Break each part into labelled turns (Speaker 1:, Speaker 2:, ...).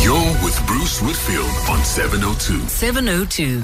Speaker 1: You're with Bruce Whitfield on 702.
Speaker 2: 702.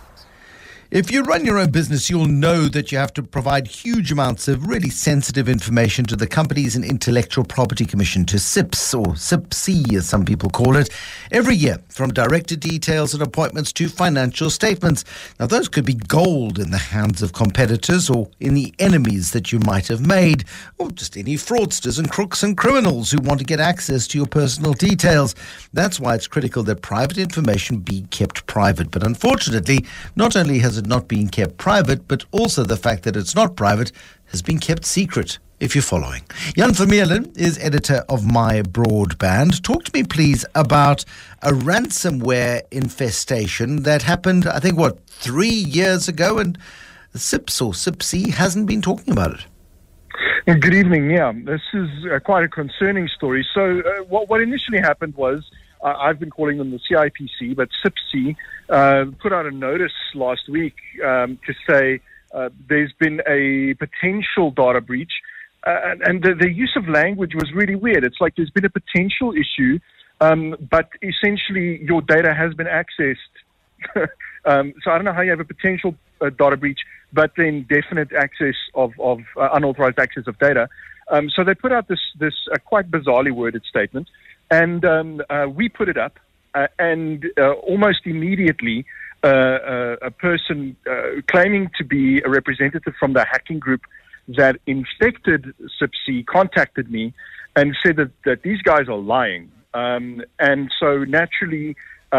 Speaker 3: If you run your own business, you'll know that you have to provide huge amounts of really sensitive information to the Companies and Intellectual Property Commission, to CIPS, or CIPC as some people call it, every year, from director details and appointments to financial statements. Now, those could be gold in the hands of competitors or in the enemies that you might have made, or just any fraudsters and crooks and criminals who want to get access to your personal details. That's why it's critical that private information be kept private. But unfortunately, not only has it not been kept private, but also the fact that it's not private has been kept secret, if you're following. Jan Vermeulen is editor of My Broadband. Talk to me, please, about a ransomware infestation that happened, I think, 3 years ago, and CIPS or CIPC hasn't been talking about it.
Speaker 4: Good evening. Yeah, this is quite a concerning story. So what initially happened was, I've been calling them the CIPC, but CIPC put out a notice last week to say there's been a potential data breach. And the use of language was really weird. It's like there's been a potential issue, but essentially your data has been accessed. So I don't know how you have a potential data breach, but then definite access of unauthorized access of data. So they put out this quite bizarrely worded statement. And we put it up, and almost immediately, a person claiming to be a representative from the hacking group that infected CIPC contacted me and said that these guys are lying. And so naturally,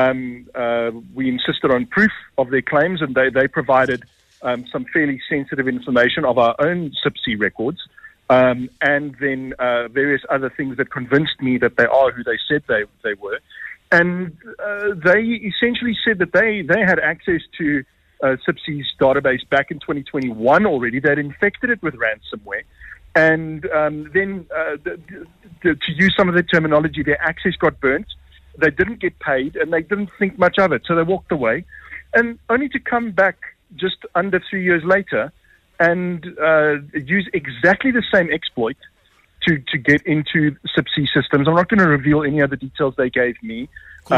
Speaker 4: we insisted on proof of their claims, and they provided some fairly sensitive information of our own CIPC records. And then various other things that convinced me that they are who they said they were. And they essentially said that they had access to CIPC's database back in 2021 already. They'd infected it with ransomware. And then, to use some of their terminology, their access got burnt. They didn't get paid, and they didn't think much of it. So they walked away. And only to come back just under 3 years later and use exactly the same exploit to get into CIPC systems. I'm not going to reveal any other details they gave me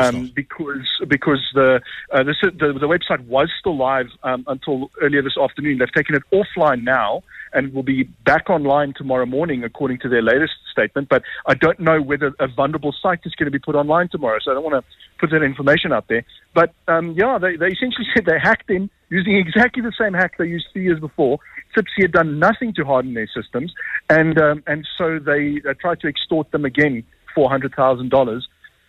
Speaker 4: because the website was still live until earlier this afternoon. They've taken it offline now and will be back online tomorrow morning, according to their latest statement. But I don't know whether a vulnerable site is going to be put online tomorrow, so I don't want to put that information out there. But they essentially said they hacked in using exactly the same hack they used 3 years before. CIPC had done nothing to harden their systems, and so they tried to extort them again $400,000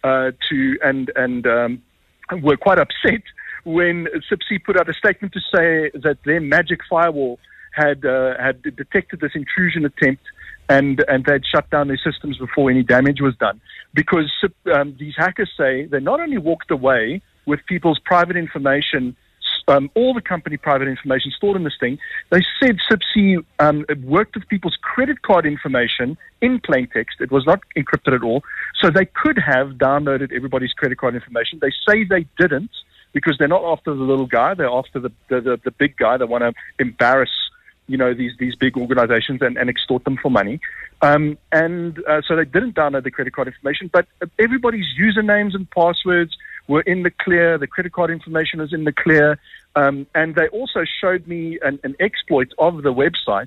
Speaker 4: and were quite upset when CIPC put out a statement to say that their magic firewall had detected this intrusion attempt and they'd shut down their systems before any damage was done. Because these hackers say they not only walked away with people's private information, all the company private information stored in this thing, they said CIPC worked with people's credit card information in plain text. It was not encrypted at all. So they could have downloaded everybody's credit card information. They say they didn't because they're not after the little guy. They're after the big guy. They want to embarrass these big organizations and extort them for money. So they didn't download the credit card information, but everybody's usernames and passwords were in the clear. The credit card information was in the clear. And they also showed me an exploit of the website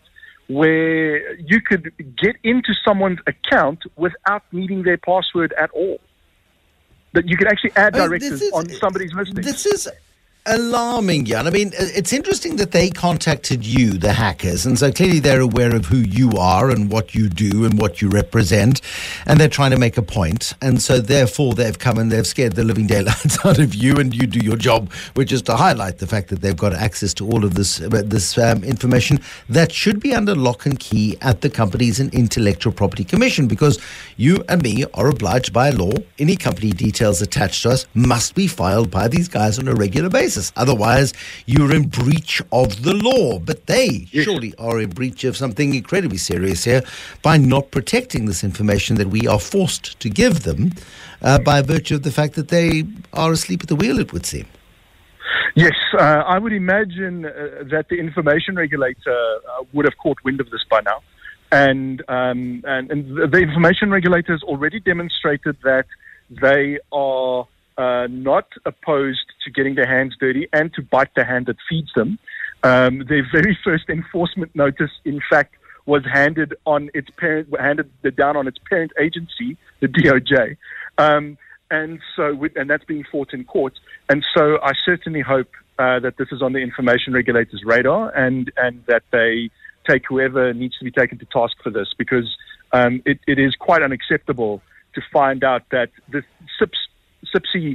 Speaker 4: where you could get into someone's account without needing their password at all. That you could actually add directors on somebody's listing.
Speaker 3: This is alarming, Jan. I mean, it's interesting that they contacted you, the hackers, and so clearly they're aware of who you are and what you do and what you represent, and they're trying to make a point, and so therefore they've come and they've scared the living daylights out of you, and you do your job, which is to highlight the fact that they've got access to all of this information that should be under lock and key at the Companies and Intellectual Property Commission, because you and me are obliged by law. Any company details attached to us must be filed by these guys on a regular basis. Otherwise, you're in breach of the law. But they surely are in breach of something incredibly serious here by not protecting this information that we are forced to give them by virtue of the fact that they are asleep at the wheel, it would seem.
Speaker 4: Yes, I would imagine that the information regulator would have caught wind of this by now. And the information regulator has already demonstrated that they are not opposed to getting their hands dirty and to bite the hand that feeds them. Their very first enforcement notice, in fact, was handed down on its parent agency, the DOJ, and that's being fought in court. And so I certainly hope that this is on the information regulators' radar, and that they take whoever needs to be taken to task for this, because it is quite unacceptable to find out that the CIPC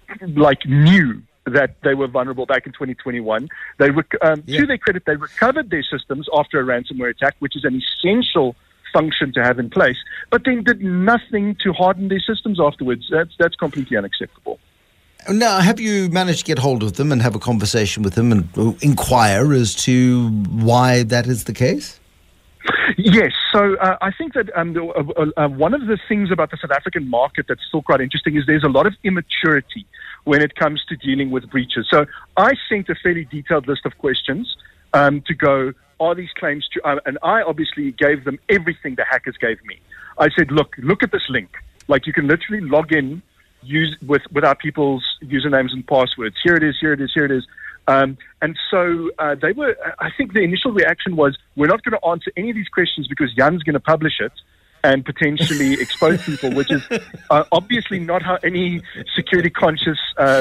Speaker 4: knew that they were vulnerable back in 2021. To their credit, they recovered their systems after a ransomware attack, which is an essential function to have in place, but then did nothing to harden their systems afterwards. That's completely unacceptable.
Speaker 3: Now, have you managed to get hold of them and have a conversation with them and inquire as to why that is the case?
Speaker 4: Yes, so I think that one of the things about the South African market that's still quite interesting is there's a lot of immaturity when it comes to dealing with breaches. So I sent a fairly detailed list of questions to go, are these claims true? And I obviously gave them everything the hackers gave me. I said, look at this link. Like, you can literally log in with our people's usernames and passwords. Here it is. And so they were, I think the initial reaction was, we're not going to answer any of these questions because Jan's going to publish it and potentially expose people, which is obviously not how any security conscious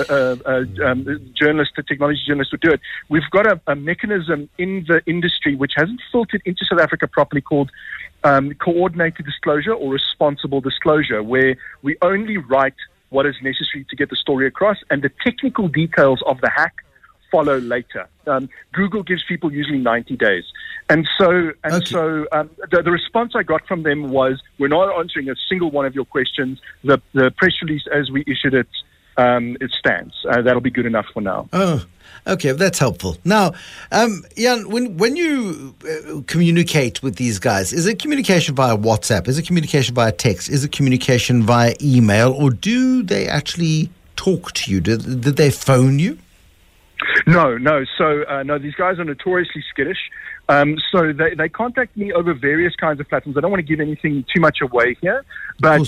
Speaker 4: journalist, technology journalist would do it. We've got a mechanism in the industry which hasn't filtered into South Africa properly, called coordinated disclosure or responsible disclosure, where we only write what is necessary to get the story across, and the technical details of the hack follow later. Google gives people usually 90 days. And so the response I got from them was, we're not answering a single one of your questions. The press release as we issued it, it stands. That'll be good enough for now.
Speaker 3: Oh, okay, that's helpful. Now, Jan, when you communicate with these guys, is it communication via WhatsApp? Is it communication via text? Is it communication via email? Or do they actually talk to you? Did they phone you?
Speaker 4: No. So, no, these guys are notoriously skittish. So they contact me over various kinds of platforms. I don't want to give anything too much away here, but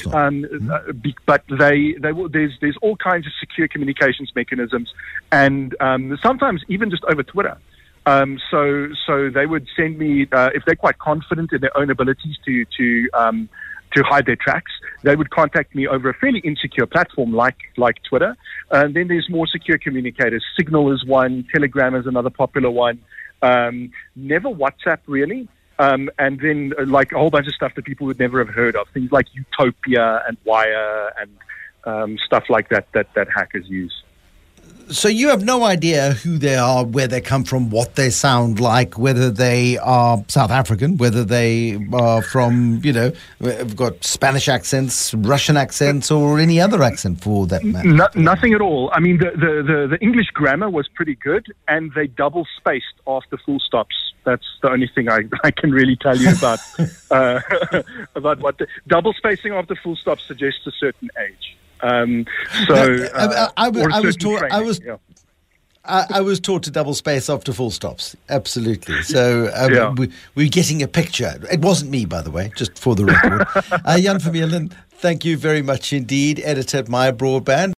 Speaker 4: they will, there's all kinds of secure communications mechanisms, and sometimes even just over Twitter. So they would send me, if they're quite confident in their own abilities to hide their tracks, they would contact me over a fairly insecure platform like Twitter. And then there's more secure communicators. Signal is one, Telegram is another popular one. Never WhatsApp, really. And then like a whole bunch of stuff that people would never have heard of, things like Utopia and Wire and stuff like that hackers use.
Speaker 3: So you have no idea who they are, where they come from, what they sound like, whether they are South African, whether they are from, have got Spanish accents, Russian accents, or any other accent for that matter.
Speaker 4: Nothing at all. I mean, the English grammar was pretty good, and they double-spaced after full stops. That's the only thing I can really tell you about about what double spacing after full stops suggests a certain age.
Speaker 3: I was taught to double space after full stops. Absolutely. So we're getting a picture. It wasn't me, by the way, just for the record. Jan Vermeulen, thank you very much indeed. Editor at My Broadband.